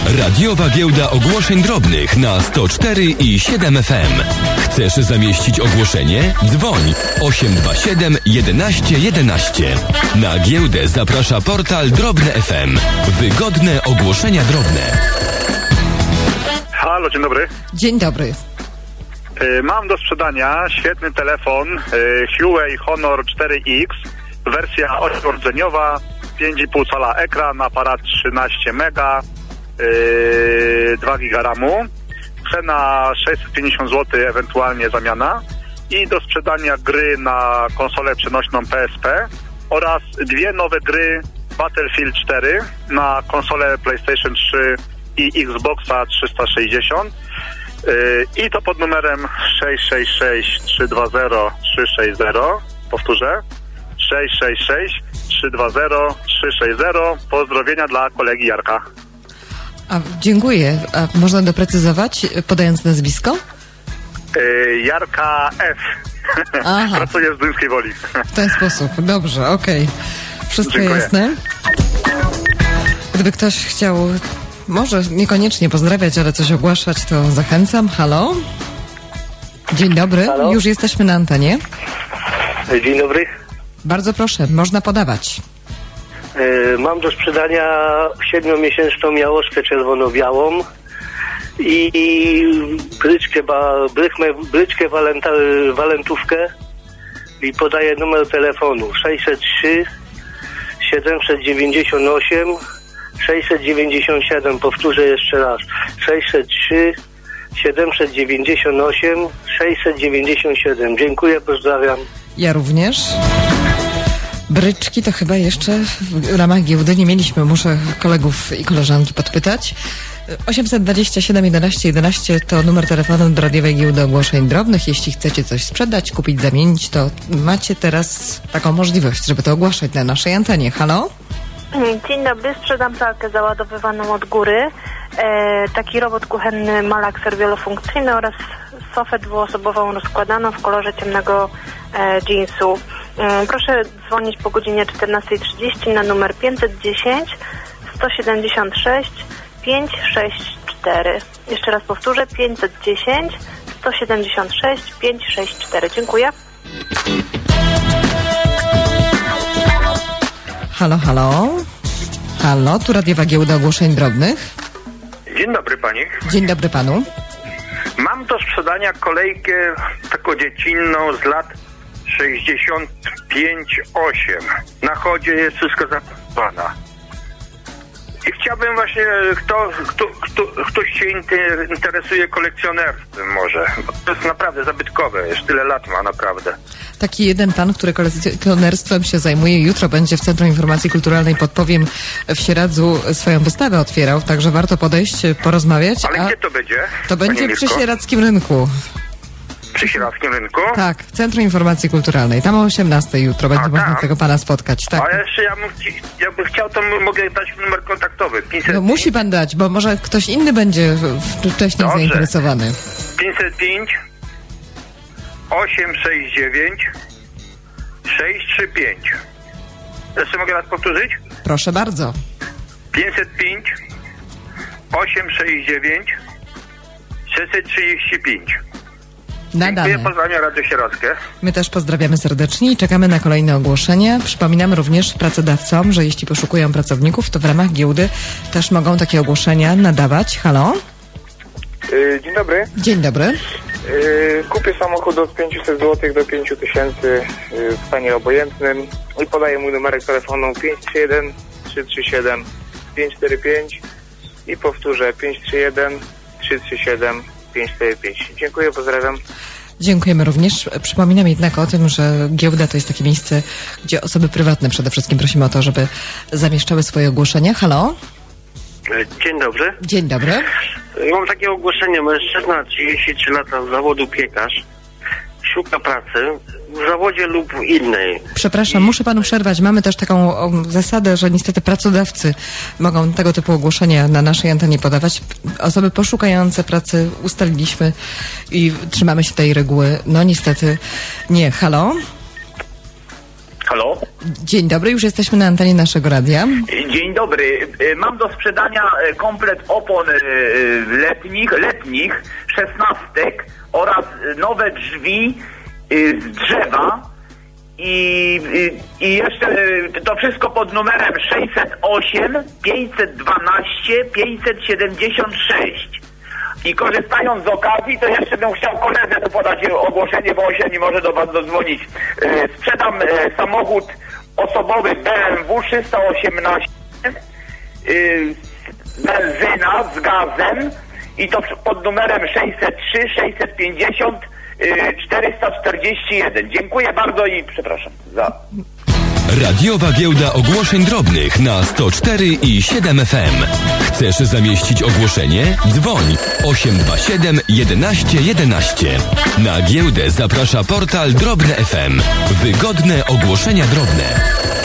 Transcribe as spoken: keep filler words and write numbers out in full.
Radiowa Giełda Ogłoszeń Drobnych na sto cztery i siedem F M. Chcesz zamieścić ogłoszenie? Dzwoń osiem dwa siedem jedenaście jedenaście. Na giełdę zaprasza portal Drobne F M. Wygodne ogłoszenia drobne. Halo, dzień dobry. Dzień dobry. Mam do sprzedania świetny telefon Huawei Honor cztery X, wersja ośmiordzeniowa, pięć i pół cala ekran, aparat trzynaście mega, yy, dwa giga ramu, cena sześćset pięćdziesiąt złotych, ewentualnie zamiana, i do sprzedania gry na konsolę przenośną P S P oraz dwie nowe gry Battlefield cztery na konsolę PlayStation trzy i Xboxa trzysta sześćdziesiąt. Yy, I to pod numerem sześć sześć sześć trzy dwa zero trzy sześć zero. Powtórzę. sześć sześć sześć trzy dwa zero trzy sześć zero. Pozdrowienia dla kolegi Jarka. A, dziękuję. A można doprecyzować, podając nazwisko? Yy, Jarka F. Pracuję w Zduńskiej Woli. W ten sposób. Dobrze, okej. Okay. Wszystko Dziękuję. jasne. Gdyby ktoś chciał, może niekoniecznie pozdrawiać, ale coś ogłaszać, to zachęcam. Halo? Dzień dobry. Halo? Już jesteśmy na antenie. Dzień dobry. Bardzo proszę, można podawać. Yy, mam do sprzedania siedmiomiesięczną miałoszkę czerwono-białą i, i bryczkę, ba, bryczkę, bryczkę walenta, walentówkę i podaję numer telefonu sześćset trzy siedemset dziewięćdziesiąt osiem sześćset dziewięćdziesiąt siedem. Powtórzę jeszcze raz. sześćset trzy siedemset dziewięćdziesiąt osiem sześćset dziewięćdziesiąt siedem. Dziękuję, pozdrawiam. Ja również. Bryczki to chyba jeszcze w ramach giełdy nie mieliśmy. Muszę kolegów i koleżanki podpytać. osiemset dwadzieścia siedem jedenaście jedenaście to numer telefonu do Radiowej Giełdy Ogłoszeń Drobnych. Jeśli chcecie coś sprzedać, kupić, zamienić, to macie teraz taką możliwość, żeby to ogłaszać na naszej antenie. Halo? Dzień dobry, sprzedam pralkę załadowywaną od góry, e, taki robot kuchenny Malaxer wielofunkcyjny oraz sofę dwuosobową rozkładaną w kolorze ciemnego e, jeansu. E, proszę dzwonić po godzinie czternasta trzydzieści na numer pięćset dziesięć sto siedemdziesiąt sześć pięćset sześćdziesiąt cztery. Jeszcze raz powtórzę, pięćset dziesięć sto siedemdziesiąt sześć pięćset sześćdziesiąt cztery. Dziękuję. Halo, halo. Halo, tu Radiowa Giełda Ogłoszeń Drobnych. Dzień dobry pani. Dzień dobry panu. Mam do sprzedania kolejkę taką dziecinną z lat sześćdziesiąt pięć osiem. Na chodzie jest wszystko zapakowane. I chciałbym właśnie, kto, kto, kto, ktoś się interesuje kolekcjonerstwem może. Bo to jest naprawdę zabytkowe, już tyle lat ma naprawdę. Taki jeden pan, który kolekcjonerstwem się zajmuje, jutro będzie w Centrum Informacji Kulturalnej, podpowiem, w Sieradzu swoją wystawę otwierał, także warto podejść, porozmawiać. Ale gdzie to będzie? To będzie przy Sieradzkim Rynku. Przy Sieradzkim Rynku? Tak, Centrum Informacji Kulturalnej. Tam o osiemnastej jutro będzie A, można tak. tego pana spotkać. Tak. A jeszcze ja bym, jakbym chciał, to mogę dać numer kontaktowy. pięćset pięć. No musi pan dać, bo może ktoś inny będzie wcześniej Dobrze. zainteresowany. pięćset pięć osiemset sześćdziesiąt dziewięć sześćset trzydzieści pięć. Jeszcze mogę raz powtórzyć? Proszę bardzo. pięćset pięć osiemset sześćdziesiąt dziewięć sześćset trzydzieści pięć. Nadane. Dziękuję, pozdrawiam Radio Sieradzkie. My też pozdrawiamy serdecznie i czekamy na kolejne ogłoszenia. Przypominam również pracodawcom, że jeśli poszukują pracowników, to w ramach giełdy też mogą takie ogłoszenia nadawać. Halo? Yy, dzień dobry. Dzień dobry. Yy, kupię samochód od pięćset złotych do pięć tysięcy yy, w stanie obojętnym i podaję mój numerek telefonu pięć trzy jeden trzy trzy siedem pięć cztery pięć i powtórzę pięć trzy jeden trzy trzy siedem pięć cztery pięć. Dziękuję, pozdrawiam. Dziękujemy również. Przypominam jednak o tym, że giełda to jest takie miejsce, gdzie osoby prywatne przede wszystkim prosimy o to, żeby zamieszczały swoje ogłoszenia. Halo? Dzień dobry. Dzień dobry. Mam takie ogłoszenie. Mężczyzna, trzydzieści trzy lata, z zawodu piekarz. Szuka pracy w zawodzie lub innej. Przepraszam, muszę panu przerwać. Mamy też taką o, zasadę, że niestety pracodawcy mogą tego typu ogłoszenia na naszej antenie podawać. Osoby poszukające pracy ustaliliśmy i trzymamy się tej reguły. No niestety nie. Halo? Halo? Dzień dobry, już jesteśmy na antenie naszego radia. Dzień dobry. Mam do sprzedania komplet opon letnich, letnich, szesnastek oraz nowe drzwi z drzewa i, i jeszcze to wszystko pod numerem sześćset osiem, pięćset dwanaście, pięćset siedemdziesiąt sześć. I korzystając z okazji, to jeszcze bym chciał koledze tu podać ogłoszenie, bo on się nie może do was dodzwonić. Sprzedam samochód osobowy B M W trzysta osiemnaście, benzyna z gazem i to pod numerem sześćset trzy, sześćset pięćdziesiąt, czterysta czterdzieści jeden. Dziękuję bardzo i przepraszam za... Radiowa giełda ogłoszeń drobnych na sto cztery i siedem F M. Chcesz zamieścić ogłoszenie? Dzwoń osiem dwa siedem jedenaście jedenaście. Na giełdę zaprasza portal Drobne F M. Wygodne ogłoszenia drobne.